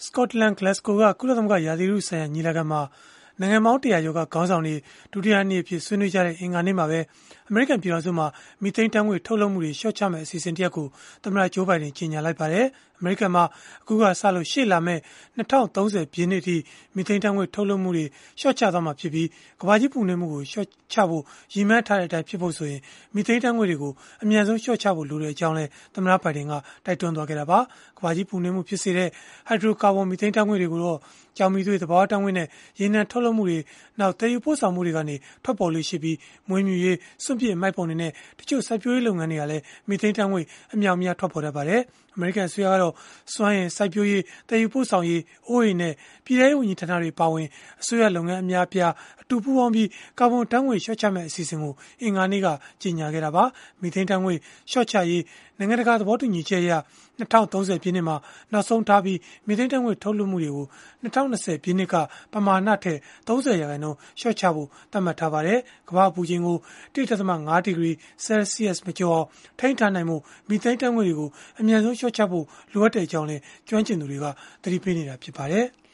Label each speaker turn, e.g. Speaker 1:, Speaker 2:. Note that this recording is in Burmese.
Speaker 1: စကော့တလန် Glasgow က ကုလသမဂ္ဂ ရာသီဥတုဆိုင်ရာ ညီလာခံမှာ နိုင်ငံပေါင်း 100 ကျော်က ခေါင်းဆောင်တွေ ဒုတိယနေ့အဖြစ် ဆွေးနွေးကြတဲ့ အင်္ဂါနေ့မှာပဲ အမေရိကန် ပြည်ထောင်စုမှာ မီသိန်းဓာတ်ငွေ့ ထုတ်လွှတ်မှုတွေ လျှော့ချမယ့် အစီအစဉ်တရပ်ကို သမ္မတ Joe Biden ကြေညာလိုက်ပါတယ်။ အမေရိကန်မှာ အခုကစလို့ ရှေ့လာမယ့် ၂၀၃၀ ပြည့်နှစ်အထိ မီသိန်းဓာတ်ငွေ့ ထုတ်လွှတ်မှုတွေ လျှော့ချသွားမှာဖြစ်ပြီး၊ ကမ္ဘာကြီးပူနွေးမှုကို လျှော့ချဖို့ ရည်မှန်းထားတဲ့အတိုင်း ဖြစ်ဖို့ဆိုရင် မီသိန်းဓာတ်ငွေ့တွေကို အမြန်ဆုံး လျှော့ချဖို့ လိုကြောင်းလည်း သမ္မတဘိုင်ဒင်က တိုက်တွန်းသွားခဲ့တာပါ။ ကမ္ဘာကြီးပူနွေးမှု ဖြစ်စေတဲ့ ဟိုက်ဒရိုကာဗွန် မီသိန်းဓာတ်ငွေ့တွေကိုတော့ ကျောက်မီးသွေး၊ သဘာဝဓာတ်ငွေ့နဲ့ ရေနံထုတ်လုပ်မှုတွေ၊ နောက် သယ်ယူပို့ဆောင်မှုတွေကနေ ထွက်ပေါ်လေ့ရှိပြီး၊ မွေးမြူရေး၊ စွန့်ပစ် အမှိုက်ပုံတွေနဲ့ တချို့စိုက်ပျိုးရေး လုပ်ငန်းတွေကလည်း မီသိန်းဓာတ်ငွေ့ အမြောက်အများ ထွက်ပေါ်တတ်ပါတယ်။ အမေရိကန် အစိုးရကတော့ စွမ်းအင်၊ စိုက်ပျိုးရေး၊ သယ်ယူပို့ဆောင်ရေး၊ အိုးအိမ်နဲ့ ပြည်ထဲရေး ဝန်ကြီးဌာနတွေ အပါအဝင် အစိုးရလုပ်ငန်း အများအပြား အတူပူးပေါင်းပြီး ကာဗွန်ဓာတ်ငွေ့ လျှော့ချမယ့် အစီအစဉ်ကို အင်္ဂါနေ့က ကြေညာခဲ့တာပါ။ မီသိန်းဓာတ်ငွေ့ လျှော့ချရေး နိုင်ငံတကာ သဘောတူညီချက်အရ ၂၀၃၀ ပြည့်နှစ်မှာ နောက်ဆုံးထားပြီး မီသိန်းဓာတ်ငွေ့ ထုတ်လွှတ်မှုတွေကို ၂၀၂၀ ပြည့်နှစ်က ပမာဏထက် ၃၀ ရာခိုင်နှုန်း လျှော့ချဖို့ သတ်မှတ်ထားပါတယ်။ ကမ္ဘာ့အပူချိန်ကို ၁.၅ ဒီဂရီ ဆဲလ်စီးယပ်စ် မကျော်အောင် ထိန်းထားနိုင်ဖို့ မီသိန်းဓာတ်ငွေ့တွေကို အမြန်ဆုံး လျှော့ချဖို့ လိုအပ်ကြောင်းလည်း ကျွမ်းကျင်သူတွေက သတိပေးနေတာ ဖြစ်ပါတယ်။